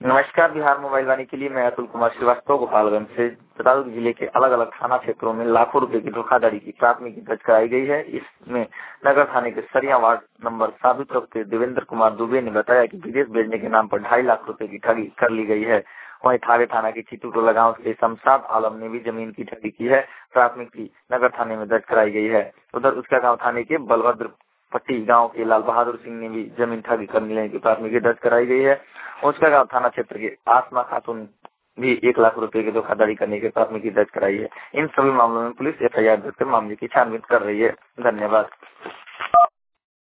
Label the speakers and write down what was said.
Speaker 1: नमस्कार, बिहार मोबाइल वाणी के लिए मैं अतुल कुमार श्रीवास्तव गोपालगंज से। बता दूं जिले के अलग अलग थाना क्षेत्रों में लाखों रुपए की धोखाधड़ी की प्राथमिकी दर्ज कराई गई है। इसमें नगर थाने के सरिया वार्ड नंबर 7 के देवेंद्र कुमार दुबे ने बताया कि विदेश भेजने के नाम पर 2.5 लाख रुपए की ठगी कर ली गई है। वहीं थावे थाना की चीतू टोला गाँव के शमशाद आलम ने भी जमीन की ठगी की है। प्राथमिकी नगर थाने में दर्ज कराई गई है। उधर उसका गाँव थाने के बलभद्र पट्टी गांव के लाल बहादुर सिंह ने भी जमीन ठगी करने की प्राथमिकी दर्ज कराई गई है। उसका गांव थाना क्षेत्र के आसमा खातून भी 1 लाख रुपए की धोखाधड़ी करने की प्राथमिकी दर्ज कराई है। इन सभी मामलों में पुलिस FIR दर्ज कर मामले की छानबीन कर रही है। धन्यवाद।